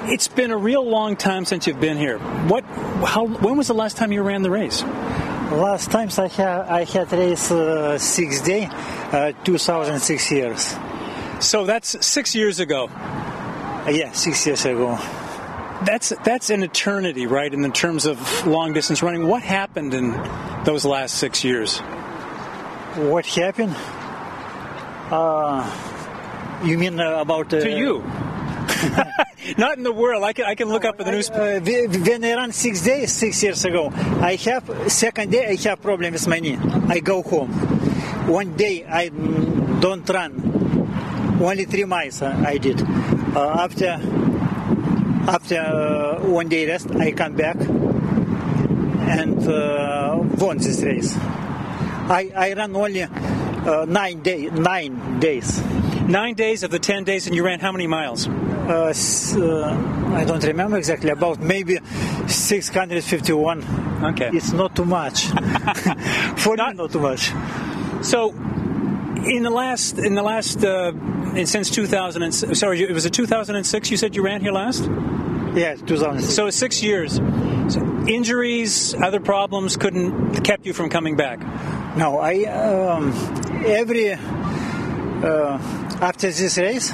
It's been a real long time since you've been here. When was the last time you ran the race? Last times I had race 6 day, 2006 years. So that's 6 years ago. Yeah, 6 years ago. That's an eternity, right? In terms of long distance running, what happened in those last 6 years? What happened? You mean about to you? Not in the world. I can look up in the news. When I ran 6 days 6 years ago, second day I have problem with my knee. I go home. One day I don't run. Only 3 miles I did. After 1 day rest, I come back and won this race. I ran only 9 days. 9 days of the 10 days, and you ran how many miles? I don't remember exactly. About maybe 651. Okay, it's not too much. For me, not too much. So, since 2000, sorry, was it 2006? You said you ran here last? Yeah, 2006. So 6 years. So injuries, other problems kept you from coming back. No, after this race,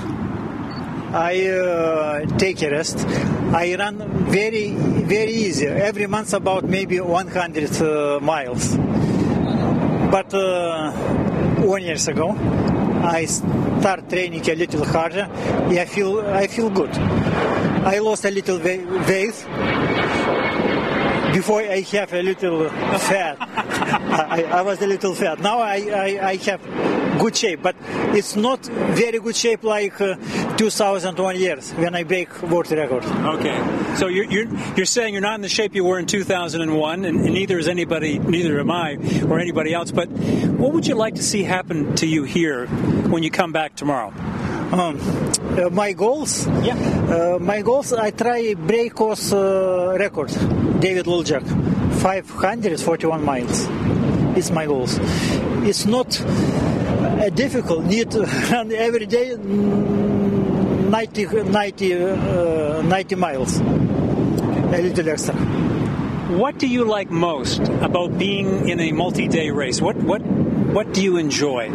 I take a rest. I run very, very easy. Every month about maybe 100 miles. But 1 year ago, I start training a little harder. I feel good. I lost a little weight. Before I have a little fat. I was a little fat. Now I have good shape, but it's not very good shape like 2001 years when I break world record. Okay, so you're saying you're not in the shape you were in 2001, and neither am I or anybody else. But what would you like to see happen to you here when you come back tomorrow? My goals? Yeah. My goals, I try break course record, David Luljak, 541 miles. It's my goals. It's not difficult. Need to run every day 90 miles, a little extra. What do you like most about being in a multi-day race? What do you enjoy?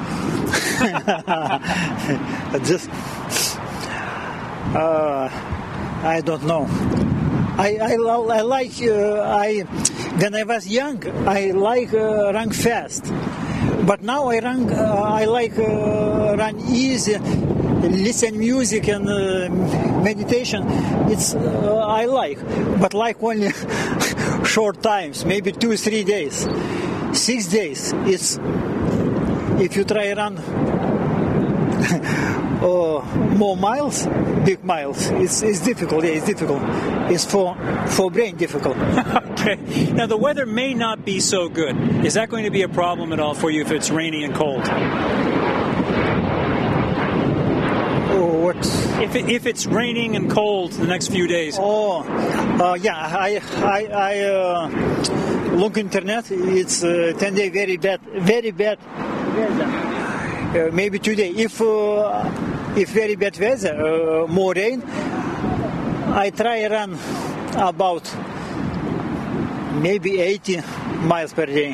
I don't know. I like when I was young, I like run fast, but now I like run easy, listen music and meditation. It's I like, but like only short times, maybe 2-3 days, 6 days. It's if you try run more miles, big miles, it's difficult. Yeah, it's difficult. It's for brain difficult. Okay. Now the weather may not be so good. Is that going to be a problem at all for you if it's rainy and cold? What? If it's raining and cold the next few days? Yeah. I look internet. It's 10 day very bad weather. Maybe today, if very bad weather, more rain, I try run about maybe 80 miles per day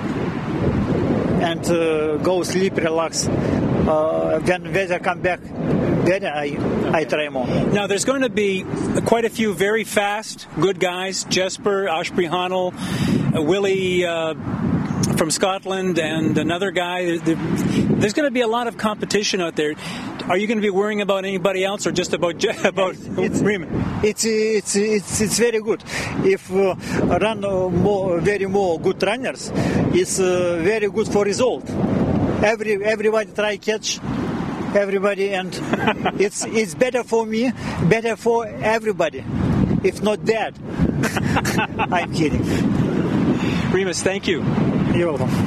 and go sleep, relax. When weather come back better, I try more. Now, there's going to be quite a few very fast, good guys. Jesper, Ashprihanel, Willie from Scotland, and another guy. There's going to be a lot of competition out there. Are you going to be worrying about anybody else, or just about Riemann? It's very good. If run more good runners, it's very good for result. Everybody try catch everybody, and it's better for me, better for everybody. If not that, I'm kidding. Rimas, thank you. You're welcome.